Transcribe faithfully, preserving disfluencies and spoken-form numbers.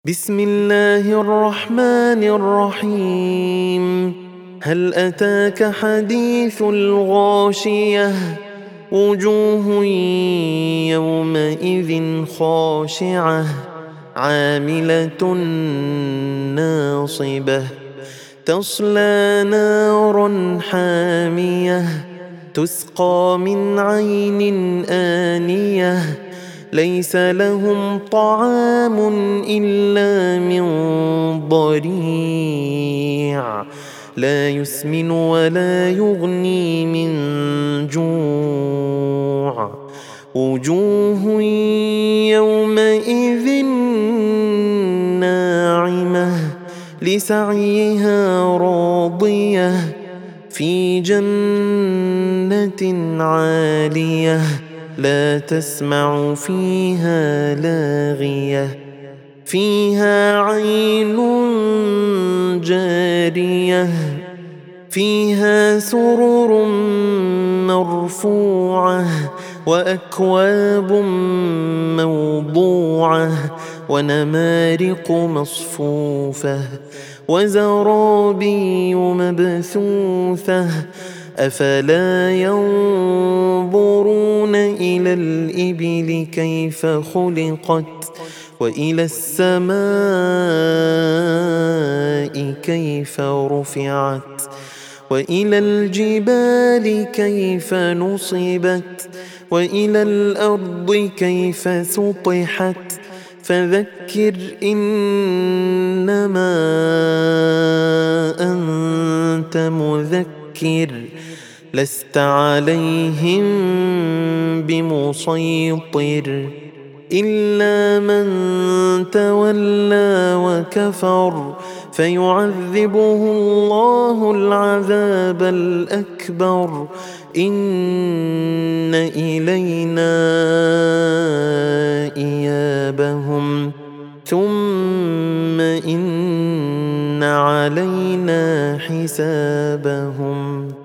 بسم الله الرحمن الرحيم. هل أتاك حديث الغاشية؟ وجوه يومئذ خاشعة عاملة ناصبة تصلى نارا حامية تسقى من عين آنية ليس لهم طعام إلا من ضريع لا يسمن ولا يغني من جوع وجوه يومئذ ناعمة لسعيها راضية في جنة عالية لا تسمع فيها لاغية فيها عين جارية فيها سرر مرفوعة وأكواب موضوعة ونمارق مصفوفة وزرابي مبثوثة أفلا ينظرون إلى الإبل كيف خلقت وإلى السماء كيف رفعت وإلى الجبال كيف نصبت وإلى الأرض كيف سطحت فذكر إنما أنت مذكر لست عليهم بمسيطر إلا من تولى وكفر فيعذبه الله العذاب الأكبر إن إلينا إيابهم ثم إن علينا حسابهم.